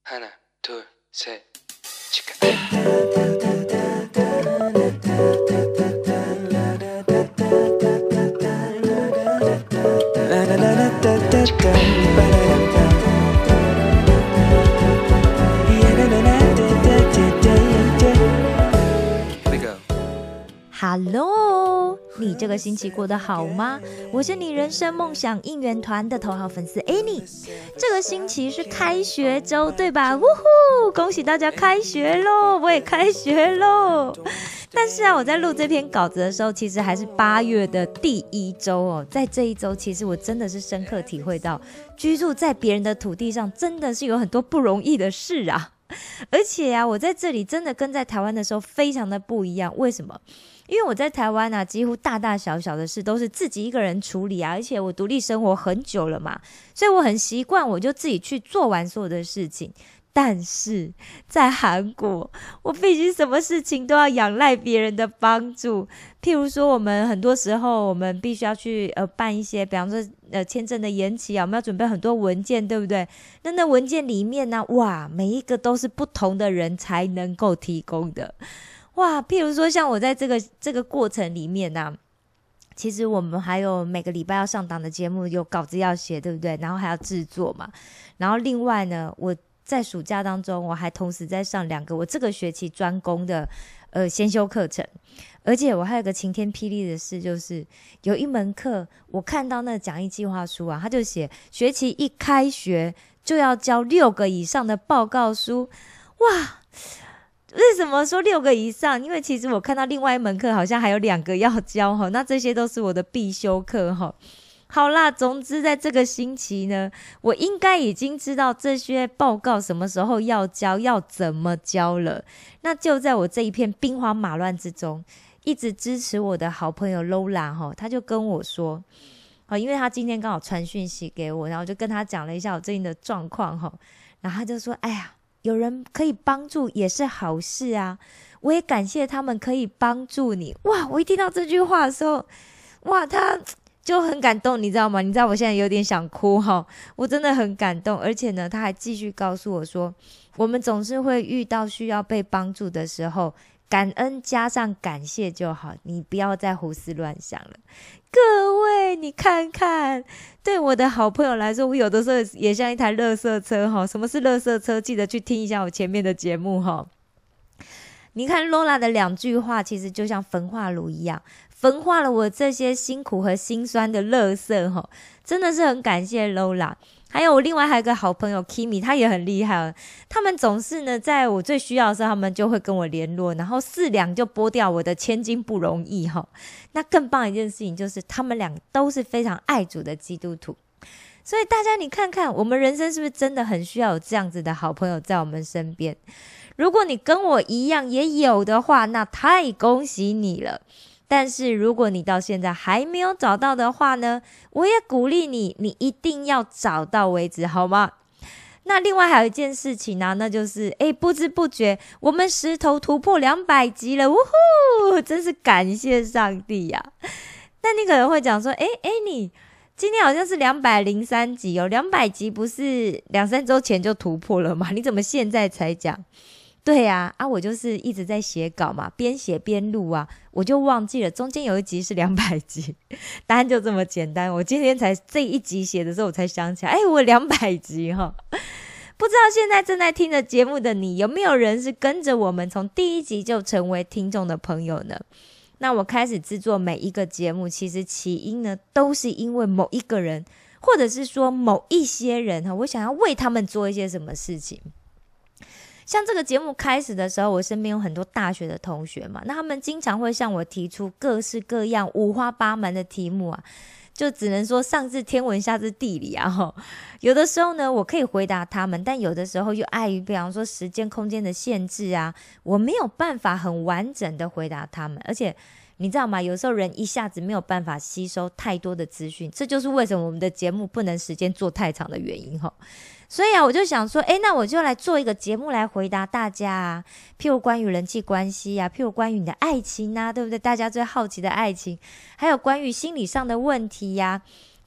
하나, 둘, 셋, 치카. Hello， 你这个星期过得好吗？我是你人生梦想应援团的头号粉丝 Annie。这个星期是开学周，对吧？呜呼，恭喜大家开学咯，我也开学咯。但是啊，我在录这篇稿子的时候，其实还是8月的第1周哦。在这一周，其实我真的是深刻体会到，居住在别人的土地上，真的是有很多不容易的事啊。而且啊，我在这里真的跟在台湾的时候非常的不一样。为什么？因为我在台湾啊，几乎大大小小的事都是自己一个人处理啊，而且我独立生活很久了嘛，所以我很习惯，我就自己去做完所有的事情。但是在韩国，我必须什么事情都要仰赖别人的帮助。譬如说，我们很多时候我们必须要去办一些，比方说签证的延期啊，我们要准备很多文件，对不对？那文件里面呢，哇，每一个都是不同的人才能够提供的。哇，譬如说像我在这个过程里面啊，其实我们还有每个礼拜要上档的节目，有稿子要写，对不对？然后还要制作嘛。然后另外呢，我在暑假当中，我还同时在上2个我这个学期专攻的先修课程。而且我还有个晴天霹雳的事，就是有一门课，我看到那个讲义计划书啊，他就写学期一开学就要交6个以上的报告书。哇！为什么说6个以上？因为其实我看到另外一门课好像还有2个要交齁，那这些都是我的必修课齁。好啦，总之在这个星期呢，我应该已经知道这些报告什么时候要交，要怎么交了。那就在我这一片兵荒马乱之中，一直支持我的好朋友 Lola 齁，他就跟我说，因为他今天刚好传讯息给我，然后我就跟他讲了一下我最近的状况齁，然后他就说，哎呀，有人可以帮助也是好事啊，我也感谢他们可以帮助你。哇，我一听到这句话的时候，哇，他就很感动，你知道吗？你知道我现在有点想哭齁，我真的很感动。而且呢，他还继续告诉我说，我们总是会遇到需要被帮助的时候，感恩加上感谢就好，你不要再胡思乱想了。各位你看看，对我的好朋友来说，我有的时候也像一台垃圾车齁。什么是垃圾车？记得去听一下我前面的节目齁。你看 Lola 的2句话其实就像焚化炉一样，焚化了我这些辛苦和辛酸的垃圾齁，真的是很感谢 Lola。还有我另外还有一个好朋友 Kimi， 他也很厉害，他们总是呢在我最需要的时候，他们就会跟我联络，然后4两就拨掉我的千金不容易齁。那更棒的一件事情就是他们2个都是非常爱主的基督徒，所以大家你看看，我们人生是不是真的很需要有这样子的好朋友在我们身边？如果你跟我一样也有的话，那太恭喜你了。但是如果你到现在还没有找到的话呢，我也鼓励你，你一定要找到为止，好吗？那另外还有一件事情啊，那就是不知不觉我们石头突破200集了，呜呼，真是感谢上帝呀！那你可能会讲说，你今天好像是203集哦，200集不是2-3周前就突破了吗？你怎么现在才讲？对啊，我就是一直在写稿嘛，边写边录啊，我就忘记了中间有一集是200集，答案就这么简单。我今天才这一集写的时候，我才想起来，我200集齁。不知道现在正在听着节目的你，有没有人是跟着我们从第1集就成为听众的朋友呢？那我开始制作每一个节目，其实起因呢，都是因为某一个人，或者是说某一些人，我想要为他们做一些什么事情。像这个节目开始的时候，我身边有很多大学的同学嘛，那他们经常会向我提出各式各样五花八门的题目啊，就只能说上至天文下至地理啊。有的时候呢，我可以回答他们，但有的时候又碍于比方说时间空间的限制啊，我没有办法很完整的回答他们。而且你知道吗，有时候人一下子没有办法吸收太多的资讯，这就是为什么我们的节目不能时间做太长的原因。所以我就想说，那我就来做一个节目来回答大家啊，譬如关于人际关系啊，譬如关于你的爱情啊，对不对？大家最好奇的爱情，还有关于心理上的问题呀，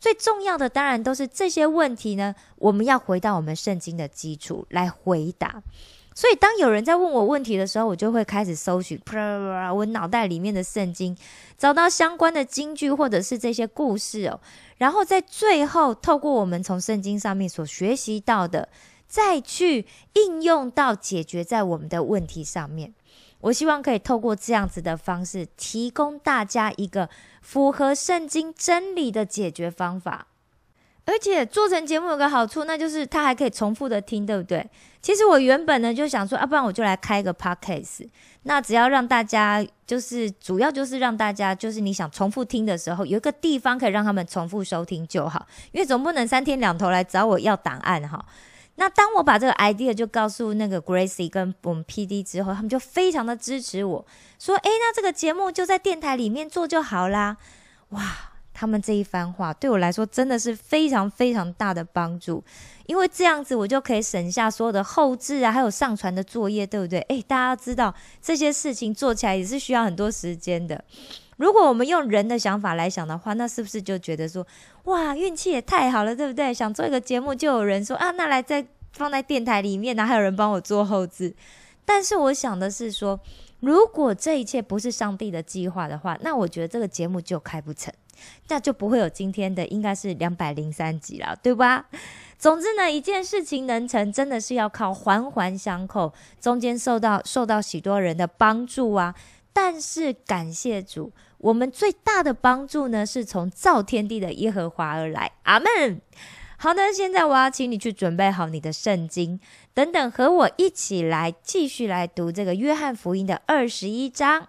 最重要的当然都是这些问题呢，我们要回到我们圣经的基础来回答。所以当有人在问我问题的时候，我就会开始搜寻我脑袋里面的圣经，找到相关的金句或者是这些故事哦，然后在最后透过我们从圣经上面所学习到的，再去应用到解决在我们的问题上面。我希望可以透过这样子的方式，提供大家一个符合圣经真理的解决方法。而且做成节目有个好处，那就是它还可以重复的听，对不对？其实我原本呢就想说，不然我就来开一个 podcast， 那只要让大家主要就是让大家你想重复听的时候，有一个地方可以让他们重复收听就好，因为总不能3天2头来找我要档案哈。那当我把这个 idea 就告诉那个 Gracie 跟我们 PD 之后，他们就非常的支持我，说那这个节目就在电台里面做就好啦。哇，他们这一番话对我来说真的是非常非常大的帮助，因为这样子我就可以省下所有的后制啊，还有上传的作业，对不对？大家知道这些事情做起来也是需要很多时间的。如果我们用人的想法来想的话，那是不是就觉得说，哇，运气也太好了，对不对？想做一个节目就有人说那来再放在电台里面，然后还有人帮我做后制。但是我想的是说，如果这一切不是上帝的计划的话，那我觉得这个节目就开不成，那就不会有今天的应该是203集了，对吧？总之呢，一件事情能成，真的是要靠环环相扣，中间受到许多人的帮助啊。但是感谢主，我们最大的帮助呢，是从造天地的耶和华而来。阿们。好的，现在我要请你去准备好你的圣经，等等和我一起来继续来读这个约翰福音的21章。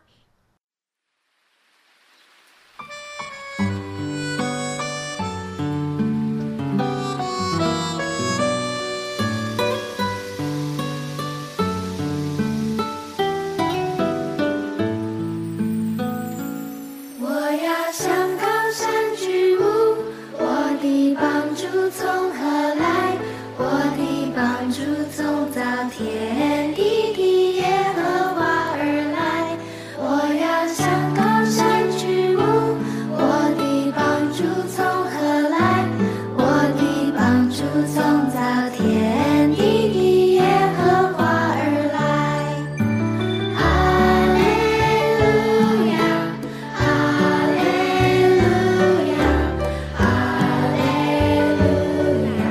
从何来？我的帮助从造天地的耶和华而来。我要向高山举目，我的帮助从何来？我的帮助从造天地的耶和华而来。哈利路亚，哈利路亚，哈利路亚。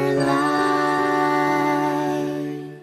而来。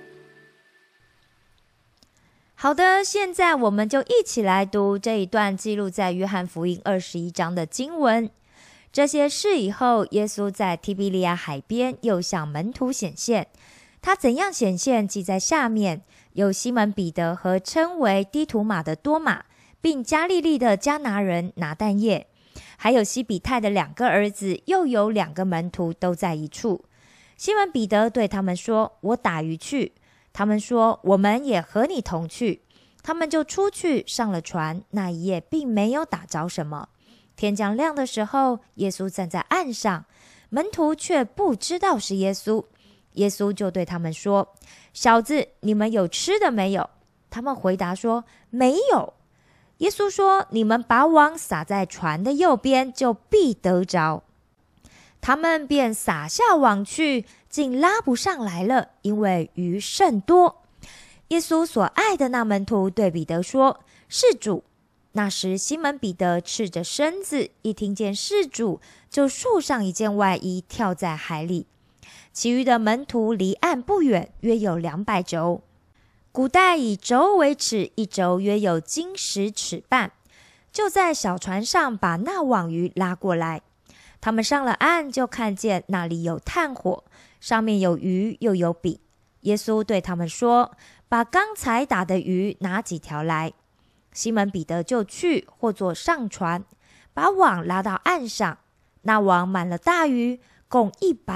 好的，现在我们就一起来读这一段记录在约翰福音21章的经文。这些事以后，耶稣在提比利亚海边又向门徒显现。他怎样显现，记在下面。有西门彼得和称为低图马的多马，并加利利的迦拿人拿但业，还有西比泰的2个儿子，又有2个门徒都在一处。西门彼得对他们说：“我打鱼去。”他们说：“我们也和你同去。”他们就出去上了船，那一夜并没有打着什么。天将亮的时候，耶稣站在岸上，门徒却不知道是耶稣。耶稣就对他们说：“小子，你们有吃的没有？”他们回答说：“没有。”耶稣说：“你们把网撒在船的右边，就必得着。”他们便撒下网去，竟拉不上来了，因为鱼甚多。耶稣所爱的那门徒对彼得说：“是主。”那时西门彼得赤着身子，一听见是主，就束上一件外衣，跳在海里。其余的门徒离岸不远，约有200肘。古代以肘为尺，一肘约有金10尺半。就在小船上把那网鱼拉过来。他们上了岸，就看见那里有炭火，上面有鱼，又有饼。耶稣对他们说：“把刚才打的鱼拿几条来。”西门彼得就去，或作上船，把网拉到岸上。那网满了大鱼，共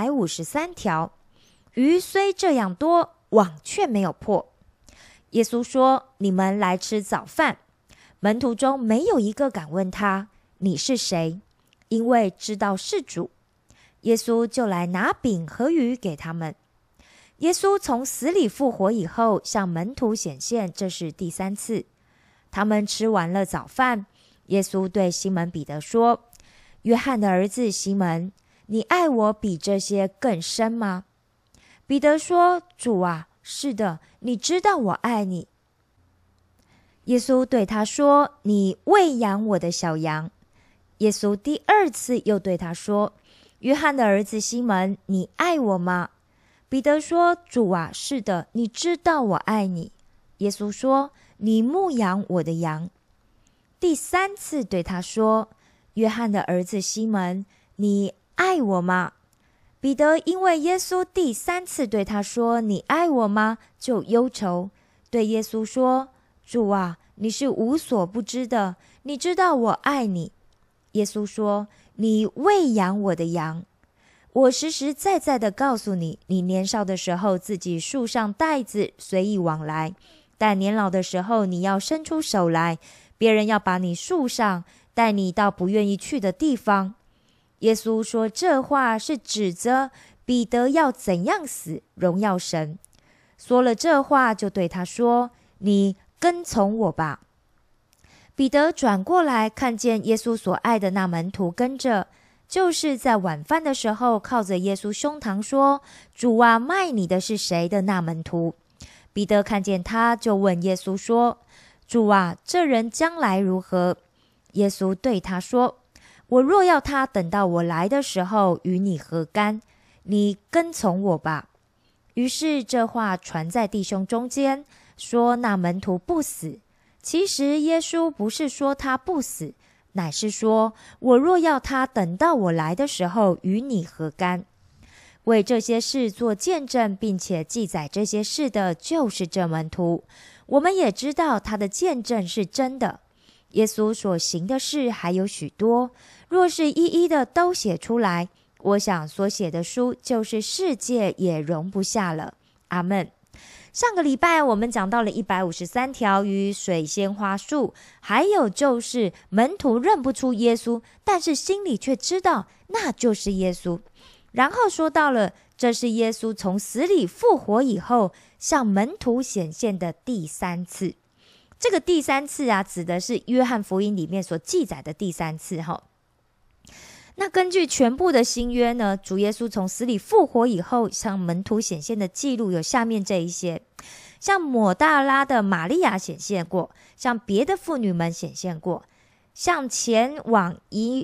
153条。鱼虽这样多，网却没有破。耶稣说：“你们来吃早饭。”门徒中没有一个敢问他：“你是谁？”因为知道是主。耶稣就来拿饼和鱼给他们。耶稣从死里复活以后，向门徒显现，这是第3次。他们吃完了早饭，耶稣对西门彼得说：“约翰的儿子西门，你爱我比这些更深吗？”彼得说：“主啊，是的，你知道我爱你。”耶稣对他说：“你喂养我的小羊。”耶稣第2次又对他说：“约翰的儿子西门，你爱我吗？”彼得说：“主啊，是的，你知道我爱你。”耶稣说：“你牧养我的羊。”第3次对他说：“约翰的儿子西门，你爱我吗？”彼得因为耶稣第3次对他说：“你爱我吗？”就忧愁，对耶稣说：“主啊，你是无所不知的，你知道我爱你。”耶稣说：“你喂养我的羊。我实实在在的告诉你，你年少的时候自己束上带子，随意往来；但年老的时候，你要伸出手来，别人要把你束上，带你到不愿意去的地方。”耶稣说这话是指着彼得要怎样死，荣耀神。说了这话，就对他说：“你跟从我吧。”彼得转过来，看见耶稣所爱的那门徒跟着，就是在晚饭的时候靠着耶稣胸膛说：“主啊，卖你的是谁的那门徒。”彼得看见他，就问耶稣说：“主啊，这人将来如何？”耶稣对他说：“我若要他等到我来的时候与你何干？你跟从我吧。”于是这话传在弟兄中间，说那门徒不死。其实耶稣不是说他不死，乃是说：“我若要他等到我来的时候与你何干？”为这些事做见证，并且记载这些事的，就是这门徒。我们也知道他的见证是真的。耶稣所行的事还有许多，若是一一的都写出来，我想所写的书就是世界也容不下了。阿们。上个礼拜我们讲到了153条与水仙花树，还有就是门徒认不出耶稣，但是心里却知道那就是耶稣。然后说到了这是耶稣从死里复活以后向门徒显现的第3次。这个第3次啊，指的是约翰福音里面所记载的第3次。那根据全部的新约呢，主耶稣从死里复活以后向门徒显现的记录有下面这一些：向抹大拉的玛利亚显现过，向别的妇女们显现过，向前往以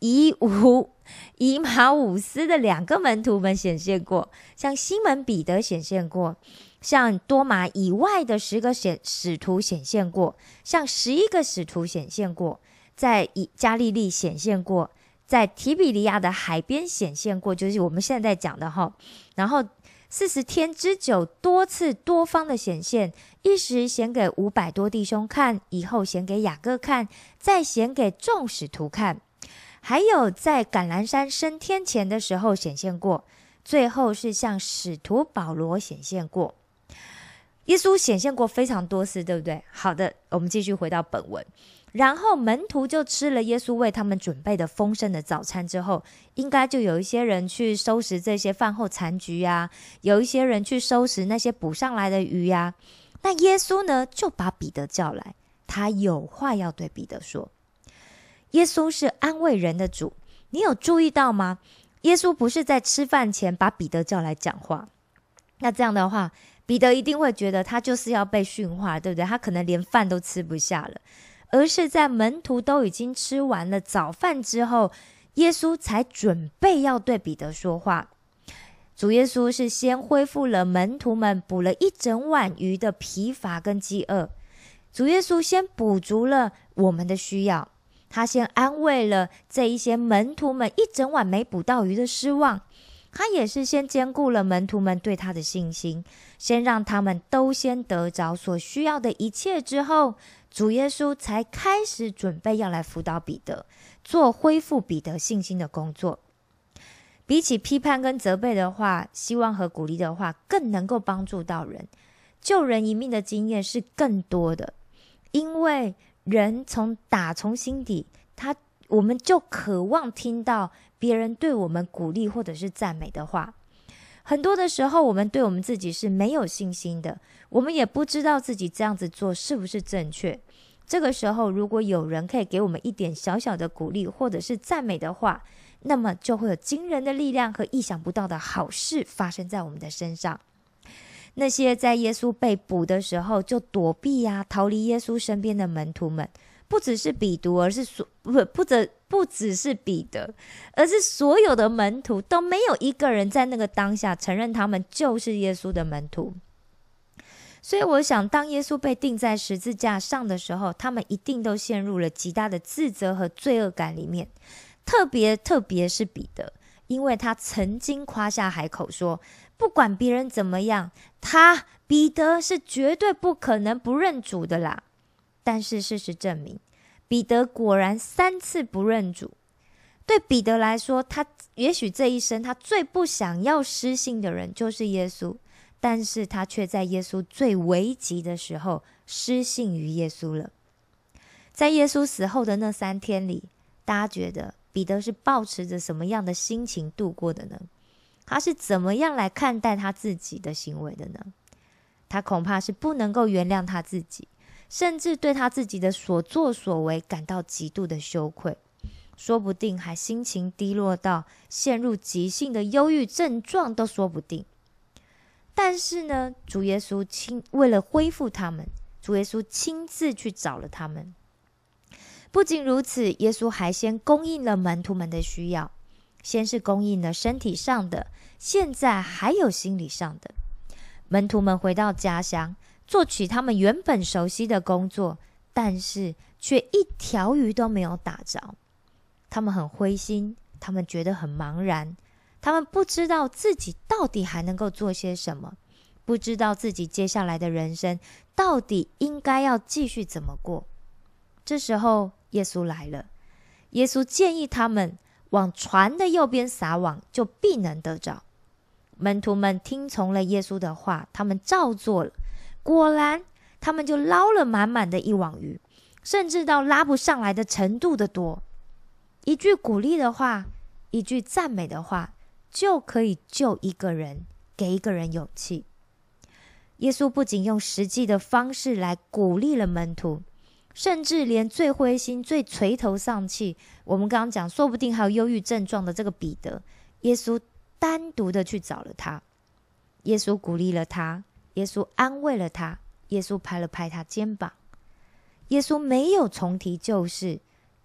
以马忤斯的2个门徒们显现过，向西门彼得显现过，向多马以外的10个使徒显现过，向11个使徒显现过，在加利利显现过，在提比利亚的海边显现过，就是我们现在讲的哈。然后40天之久，多次多方的显现，一时显给500多弟兄看，以后显给雅各看，再显给众使徒看。还有在橄榄山升天前的时候显现过，最后是向使徒保罗显现过。耶稣显现过非常多次，对不对？好的，我们继续回到本文。然后门徒就吃了耶稣为他们准备的丰盛的早餐之后，应该就有一些人去收拾这些饭后残局啊，有一些人去收拾那些捕上来的鱼啊。那耶稣呢，就把彼得叫来，他有话要对彼得说。耶稣是安慰人的主，你有注意到吗？耶稣不是在吃饭前把彼得叫来讲话，那这样的话，彼得一定会觉得他就是要被训话，对不对？他可能连饭都吃不下了。而是在门徒都已经吃完了早饭之后，耶稣才准备要对彼得说话。主耶稣是先恢复了门徒们补了1整碗鱼的疲乏跟饥饿，主耶稣先补足了我们的需要，他先安慰了这一些门徒们1整碗没捕到鱼的失望，他也是先兼顾了门徒们对他的信心，先让他们都先得着所需要的一切之后，主耶稣才开始准备要来辅导彼得，做恢复彼得信心的工作。比起批判跟责备的话，希望和鼓励的话更能够帮助到人，救人一命的经验是更多的。因为人打从心底，我们就渴望听到别人对我们鼓励或者是赞美的话。很多的时候，我们对我们自己是没有信心的，我们也不知道自己这样子做是不是正确。这个时候，如果有人可以给我们一点小小的鼓励或者是赞美的话，那么就会有惊人的力量和意想不到的好事发生在我们的身上。那些在耶稣被捕的时候就躲避逃离耶稣身边的门徒们，不只是彼得，不只是彼得，而是所有的门徒都没有一个人在那个当下承认他们就是耶稣的门徒。所以我想，当耶稣被钉在十字架上的时候，他们一定都陷入了极大的自责和罪恶感里面。特别是彼得，因为他曾经夸下海口说，不管别人怎么样，彼得是绝对不可能不认主的啦。但是事实证明，彼得果然3次不认主。对彼得来说，他也许这一生他最不想要失信的人就是耶稣，但是他却在耶稣最危急的时候失信于耶稣了。在耶稣死后的那3天里，大家觉得彼得是抱持着什么样的心情度过的呢？他是怎么样来看待他自己的行为的呢？他恐怕是不能够原谅他自己，甚至对他自己的所作所为感到极度的羞愧，说不定还心情低落到陷入急性的忧郁症状都说不定。但是呢，主耶稣为了恢复他们，主耶稣亲自去找了他们。不仅如此，耶稣还先供应了门徒们的需要，先是供应了身体上的，现在还有心理上的。门徒们回到家乡，做起他们原本熟悉的工作，但是却一条鱼都没有打着。他们很灰心，他们觉得很茫然，他们不知道自己到底还能够做些什么，不知道自己接下来的人生到底应该要继续怎么过。这时候耶稣来了，耶稣建议他们往船的右边撒网，就必能得着。门徒们听从了耶稣的话，他们照做了，果然他们就捞了满满的一网鱼，甚至到拉不上来的程度的多。一句鼓励的话，一句赞美的话，就可以救一个人，给一个人勇气。耶稣不仅用实际的方式来鼓励了门徒，甚至连最灰心最垂头丧气，我们刚刚讲说不定还有忧郁症状的这个彼得，耶稣单独的去找了他。耶稣鼓励了他，耶稣安慰了他，耶稣拍了拍他肩膀。耶稣没有重提旧事，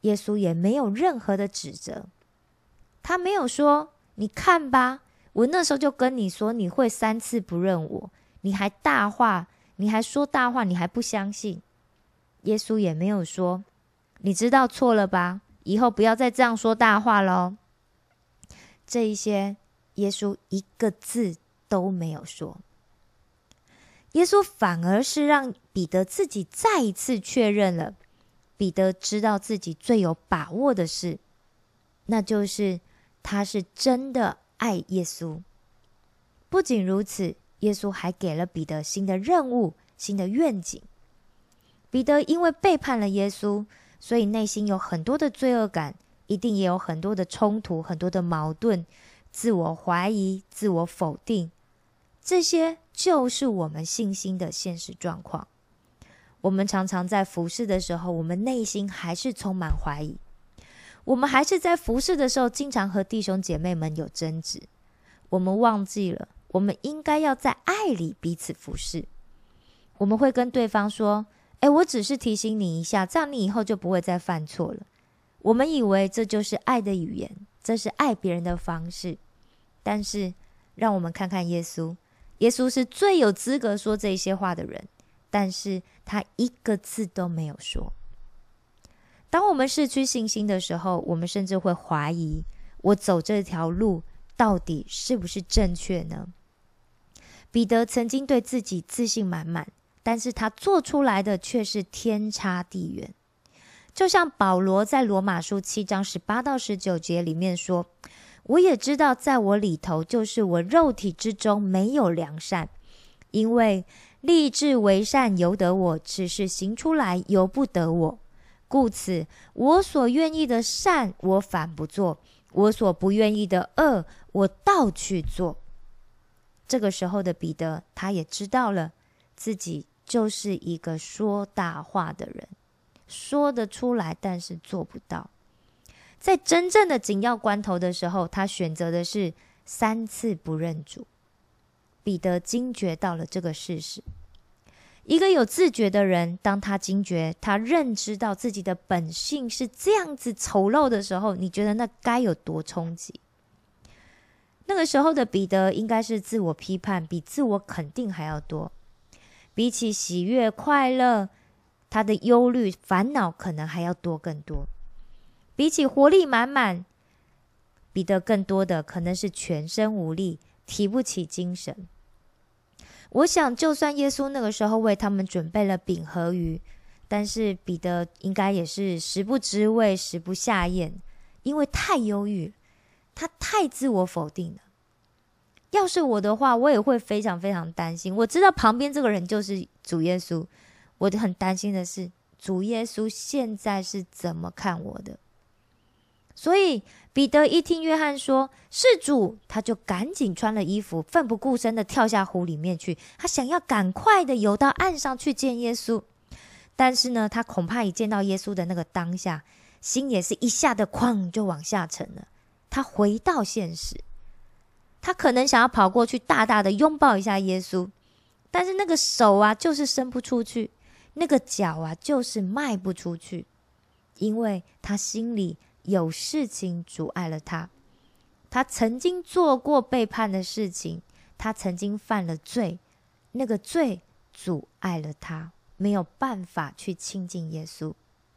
耶稣也没有任何的指责，他没有说你看吧，我那时候就跟你说你会3次不认我，你还说大话，你还不相信。耶稣也没有说你知道错了吧，以后不要再这样说大话咯。这一些耶稣一个字都没有说。耶稣反而是让彼得自己再一次确认了彼得知道自己最有把握的事，那就是他是真的爱耶稣。不仅如此，耶稣还给了彼得新的任务、新的愿景。彼得因为背叛了耶稣，所以内心有很多的罪恶感，一定也有很多的冲突、很多的矛盾，自我怀疑、自我否定，这些就是我们信心的现实状况。我们常常在服事的时候，我们内心还是充满怀疑，我们还是在服事的时候经常和弟兄姐妹们有争执，我们忘记了我们应该要在爱里彼此服事。我们会跟对方说，我只是提醒你一下，这样你以后就不会再犯错了。我们以为这就是爱的语言，这是爱别人的方式。但是让我们看看耶稣，耶稣是最有资格说这些话的人，但是他一个字都没有说。当我们失去信心的时候，我们甚至会怀疑，我走这条路到底是不是正确呢？彼得曾经对自己自信满满，但是他做出来的却是天差地远。就像保罗在罗马书7章18到19节里面说，我也知道在我里头，就是我肉体之中没有良善，因为立志为善由得我，只是行出来由不得我。故此我所愿意的善我反不做，我所不愿意的恶我倒去做。这个时候的彼得，他也知道了自己就是一个说大话的人，说得出来但是做不到。在真正的紧要关头的时候，他选择的是3次不认主。彼得惊觉到了这个事实。一个有自觉的人，当他惊觉，他认知到自己的本性是这样子丑陋的时候，你觉得那该有多冲击？那个时候的彼得应该是自我批判比自我肯定还要多，比起喜悦快乐，他的忧虑烦恼可能还要多更多。比起活力满满，彼得更多的可能是全身无力，提不起精神。我想就算耶稣那个时候为他们准备了饼和鱼，但是彼得应该也是食不知味，食不下咽，因为太忧郁，他太自我否定了。要是我的话，我也会非常非常担心。我知道旁边这个人就是主耶稣，我很担心的是主耶稣现在是怎么看我的。所以彼得一听约翰说是主，他就赶紧穿了衣服，奋不顾身的跳下湖里面去，他想要赶快的游到岸上去见耶稣。但是呢，他恐怕一见到耶稣的那个当下，心也是一下的哐就往下沉了。他回到现实，他可能想要跑过去大大的拥抱一下耶稣，但是那个手啊就是伸不出去，那个脚啊就是迈不出去，因为他心里有事情阻碍了他。他曾经做过背叛的事情，他曾经犯了罪，那个罪阻碍了他，没有办法去亲近耶稣。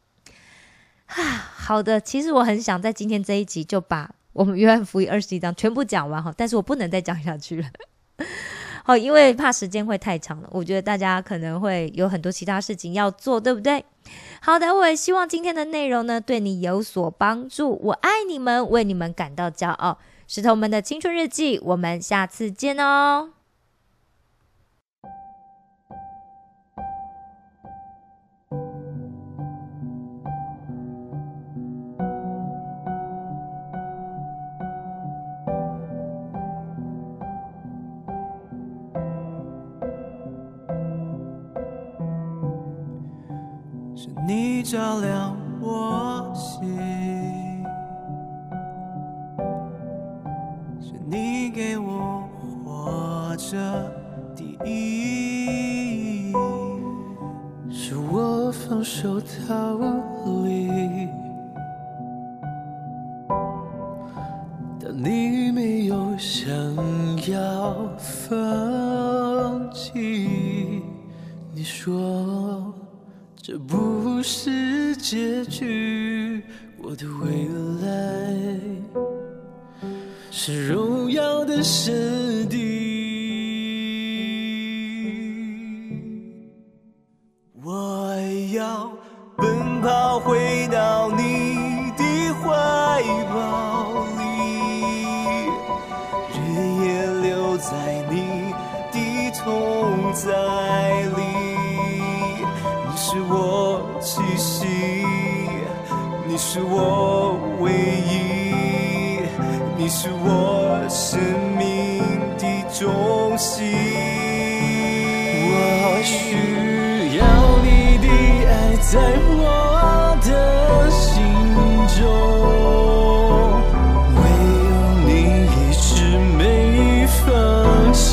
好的，其实我很想在今天这一集就把我们约翰福音21章全部讲完，但是我不能再讲下去了因为怕时间会太长了，我觉得大家可能会有很多其他事情要做，对不对？好的，我也希望今天的内容呢对你有所帮助。我爱你们，为你们感到骄傲。石头们的青春日记，我们下次见哦。 是你照亮我心，是你给我活着的意义，是我放手逃离放弃。你说这不是结局，我的未来是荣耀的圣地。我要奔跑回到你的怀抱里，日夜留在你的同在里。你是我气息，你是我唯一，你是我生命的中心。我需要你的爱在我的心中，唯有你一直没放弃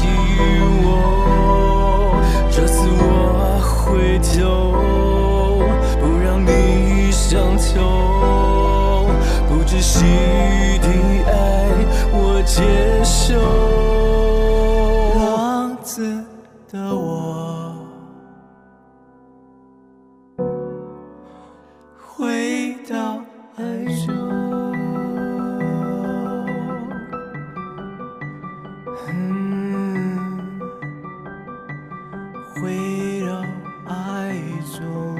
我。这次我回头，不让你伤痛，不窒息的爱我接受。浪子的我回到爱中，回到爱中。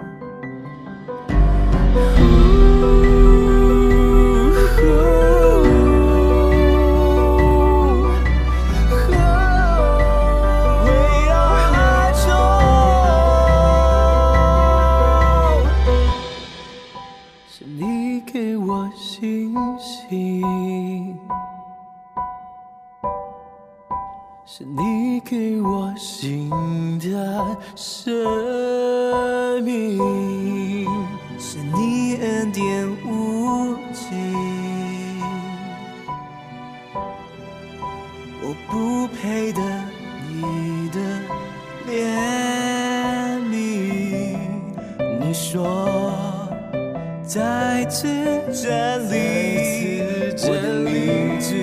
是你给我新的生命，是你恩典无尽，我不配得你的怜悯。你说在此站立，我的名字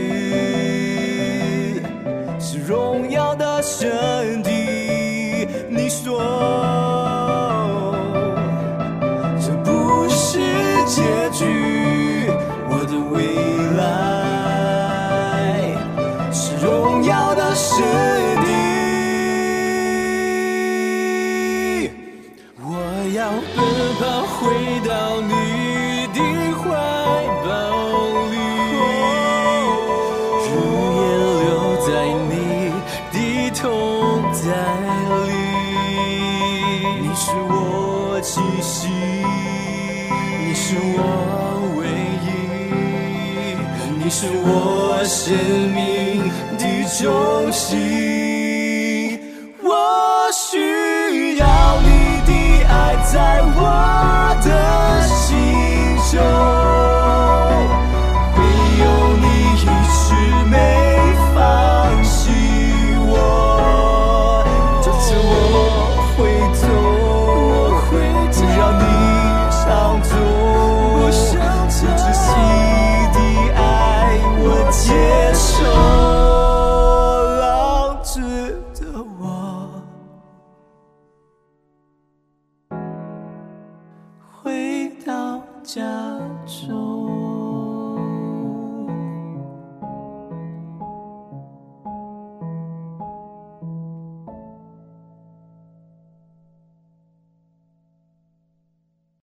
是荣耀的圣地。你说这不是结局，我的未来是荣耀的圣地。我要奔跑回到你的怀抱里，日夜留在你的同在里。你是我气息，你是我唯一，你是我生命的中心。